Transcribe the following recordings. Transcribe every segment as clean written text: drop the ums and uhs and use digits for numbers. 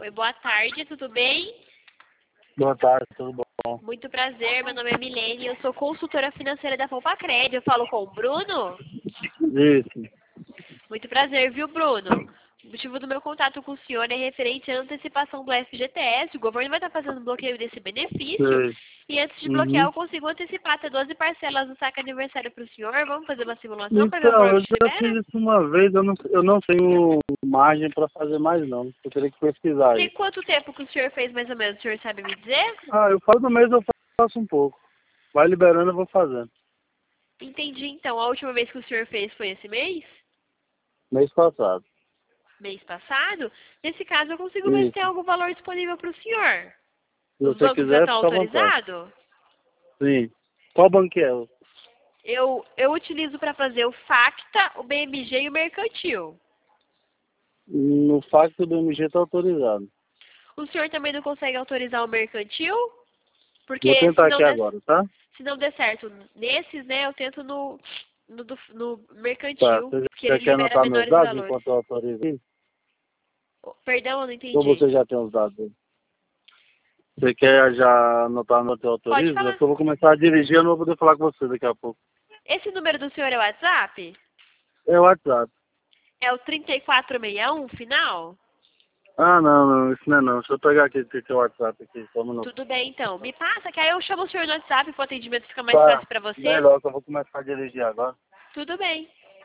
Oi, boa tarde, tudo bem? Boa tarde, tudo bom? Muito prazer, meu nome é Milene, eu sou consultora financeira da Poupa-Cred. Eu falo com o Bruno? Isso, Muito prazer, viu, Bruno? O motivo do meu contato com o senhor é referente à antecipação do FGTS. O governo vai estar fazendo bloqueio desse benefício. sei. E antes de bloquear, Uhum. eu consigo antecipar até 12 parcelas do saque aniversário para o senhor. Vamos fazer uma simulação para ver o Então, valor eu de já espera? fiz isso uma vez, eu não tenho margem para fazer mais não. Eu teria que pesquisar Tem isso. quanto tempo que o senhor fez mais ou menos? O senhor sabe me dizer? Ah, eu falo do mês, eu faço um pouco. Vai liberando, eu vou fazendo. Entendi, então. A última vez que o senhor fez foi esse mês? Mês passado. Mês passado? Nesse caso, eu consigo ver se tem Isso. algum valor disponível para o senhor. Se Os você bancos já quiser, estão fica à vontade. autorizados? Sim. Qual banco é? Eu utilizo para fazer o Facta, o BMG e o Mercantil. No facto do MG tá autorizado. O senhor também não consegue autorizar o Mercantil? Vou Porque tentar aqui agora, tá? se não der certo nesses, né, eu tento no Tá. Mercantil, Você que já ele quer libera anotar meus menores dados valores. enquanto eu autorizo? Isso? Perdão, eu não Ou entendi. você já tem os dados aí? Você quer já anotar no teu Pode autorizo? É falar. que eu vou começar a dirigir, eu não vou poder falar com você daqui a pouco. Esse número do senhor é o WhatsApp? É o WhatsApp. É o 3461, final? Ah, não, isso não é não. Deixa eu pegar aqui o WhatsApp aqui, só um minuto. Tudo bem, então. Me passa, que aí eu chamo o senhor no WhatsApp pro atendimento ficar mais Tá, fácil para você. melhor que eu vou começar a dirigir agora. Tudo bem.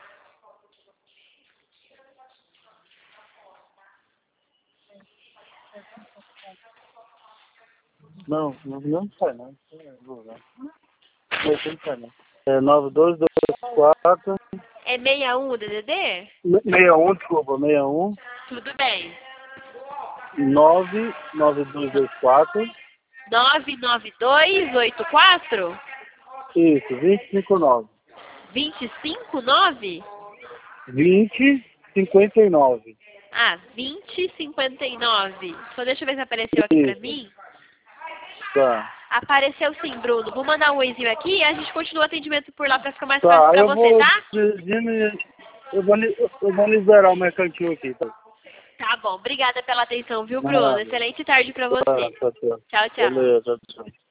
Não sai não. Não sai não. É 9224 É 61 o DDD? 61, desculpa, 61 Tudo bem. 99224 99284? isso, 259 259? 2059. Ah, 2059. Só deixa eu ver se apareceu aqui pra Isso, mim. tá. Apareceu sim, Bruno. Vou mandar um oizinho aqui e a gente continua o atendimento por lá pra ficar mais fácil Tá, aí pra eu você, vou tá? dirigindo e eu vou liberar o mercantil aqui, tá? Tá bom. Obrigada pela atenção, viu, Bruno? Nada. Excelente tarde pra Tá, você. tá, tá. Tchau, tchau. Beleza, tchau.